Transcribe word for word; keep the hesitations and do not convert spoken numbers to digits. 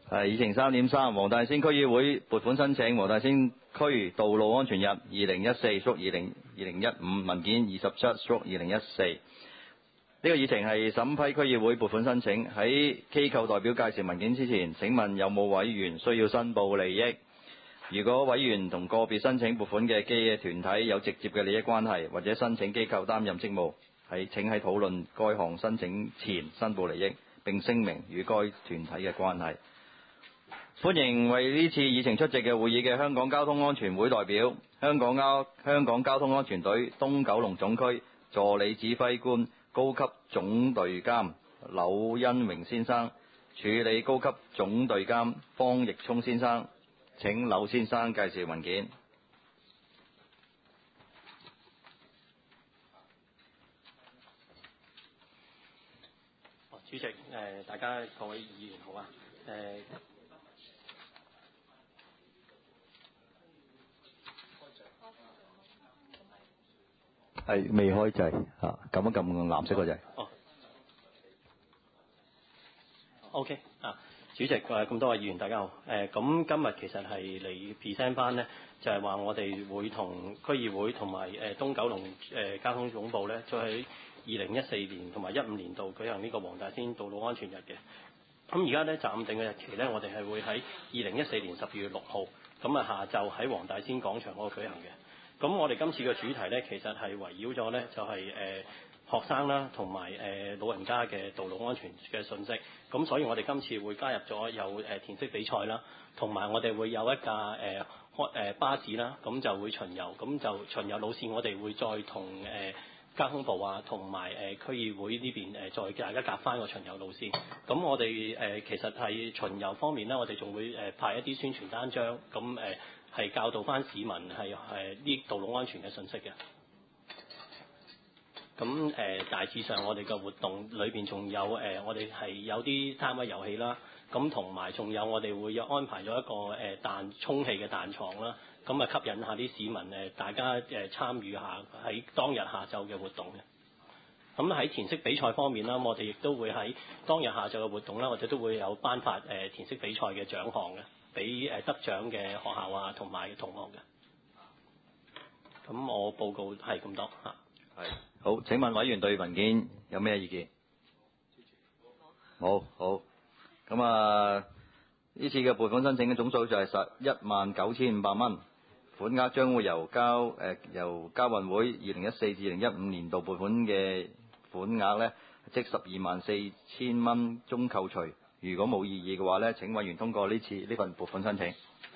係議程三點三，黃大仙區議會撥款申請，黃大仙區道路安全日二零一四/二零二零一五文件二十七/二零一四。呢個議程係審批區議會撥款申請。喺機構代表介紹文件之前，請問有冇委員需要申報利益？如果委員同個別申請撥款嘅基業團體有直接嘅利益關係，或者申請機構擔任職務，係請喺討論該項申請前申報利益，並聲明與該團體嘅關係。歡迎為呢次議程出席嘅會議嘅香港交通安全會代表、香港交香港交通安全隊東九龍總區助理指揮官高級總隊監柳恩榮先生，處理高級總隊監方奕聰先生。請柳先生介紹文件。 主席，誒、呃，大家各位議員好啊，誒、呃， 係未開掣嚇，撳一撳藍色嗰掣。 哦 ，OK 啊，主席誒，咁多位議員大家好，誒、呃，咁今日其實係嚟 present 翻呢，就係話我哋會同區議會同埋誒東九龍誒、呃、交通總部咧，再喺二零一四年同埋一五年度舉行呢個黃大仙道路安全日嘅。咁而家咧暫定嘅日期咧，我哋係會喺二零一四年十二月六號，咁啊下晝喺黃大仙廣場嗰度舉行嘅。咁我哋今次嘅主題咧，其實係圍繞咗咧，就係、是、誒、呃、學生啦，同埋誒老人家嘅道路安全嘅信息。咁所以我哋今次會加入咗有誒填色比賽啦，同埋我哋會有一架誒開誒巴士啦，咁就會巡遊，咁就巡遊路線我哋會再同誒、呃交通部啊，同埋誒區議會呢邊誒、呃、再大家夾翻個巡遊路線。咁我哋誒、呃、其實係巡遊方面咧，我哋仲會誒、呃、派一啲宣傳單張，咁誒係教導翻市民係誒呢道路安全嘅信息嘅。咁誒、呃、大致上我哋嘅活動裏邊仲有誒、呃、我哋係有啲攤位遊戲啦，咁同埋仲有我哋會有安排咗一個誒彈充氣嘅彈床啦。咁啊吸引下啲市民誒，大家誒參與下喺當日下晝嘅活動嘅。咁喺填色比賽方面啦，我哋亦都會喺當日下晝嘅活動啦，我哋都會有頒發誒填色比賽嘅獎項嘅，俾誒得獎嘅學校啊同埋同學嘅。咁我報告係咁多嚇。 係好，請問委員對文件有咩意見？好好，咁啊呢次嘅撥款申請嘅總數就係十一萬九千五百蚊。款額將會由交誒、呃、由交運會二零一四至二零一五年度撥款嘅款額呢，即十二萬四千蚊中扣除。如果冇異議嘅話呢，請委員通過呢次呢份撥款申請。